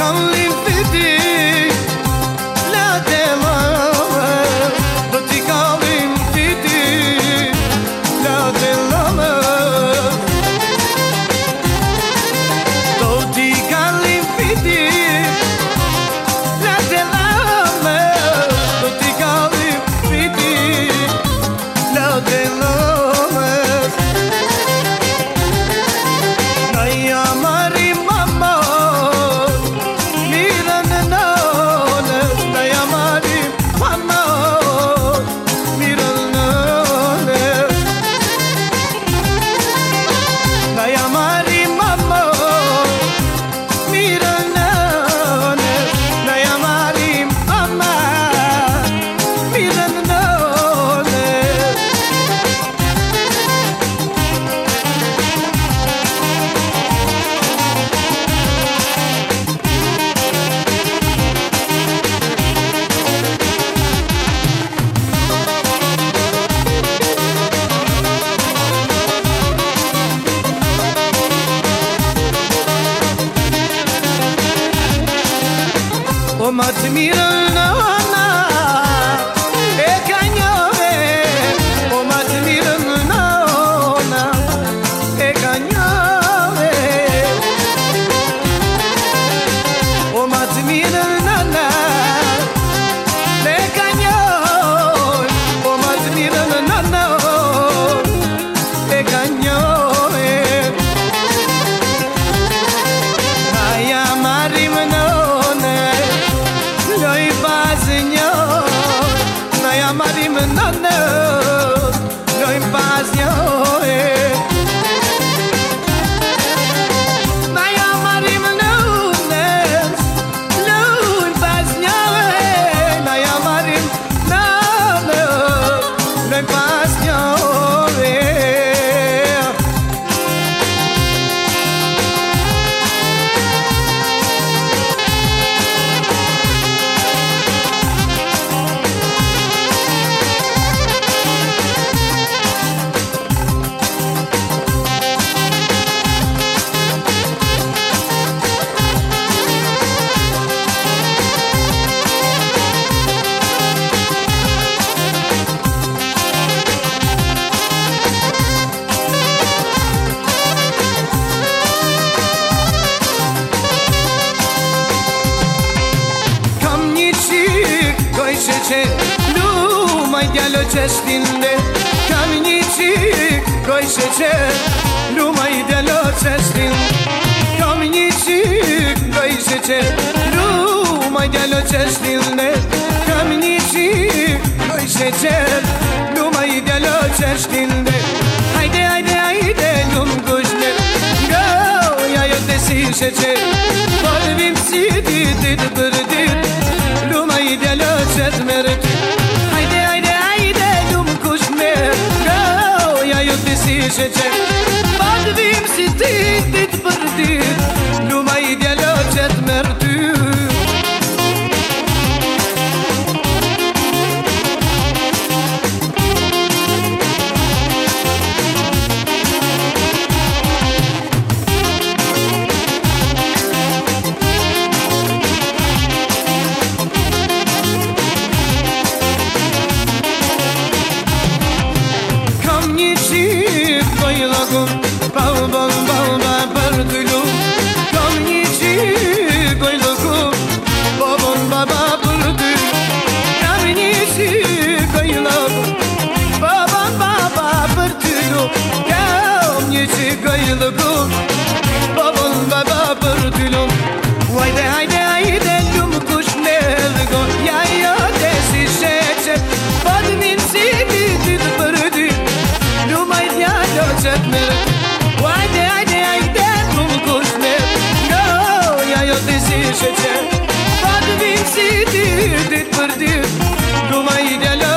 O m'admiră nana, e cagnove. O m'admiră nana, e cagnove. O m'admiră nana, e cagnove. O m'admiră nana, e cagnove. Aia mari mână noi bazinho, noi amarim nana, noi bazinho, noi amarim nana, noi bazinho, noi amarim nana, noi bazinho. Lumai de-alo ce-stinde Caminici, goișece Lumai de-alo ce-stinde Caminici, goișece Lumai de-alo ce-stinde Caminici, goișece Lumai de-alo ce-stinde Haide, haide, haide, nu-mi gușne Găuia eu te sișece Vorbim țidit, bârdit Lumai de-alo ce-ți merit Haide, haide, haide, nu-mi cușne Găuia eu te sișece Vorbim țidit, bârdit Lumai de-alo ce-ți merit Haide, haide, haide, nu-mi cușnergo Ia eu te sișece Vorbim țidit, bârdit Lumai de-alo ce-ți merit Haide, haide, haide, nu-mi cușnergo Ia eu te sișece Vorbim țidit, bârdit Lumai de-alo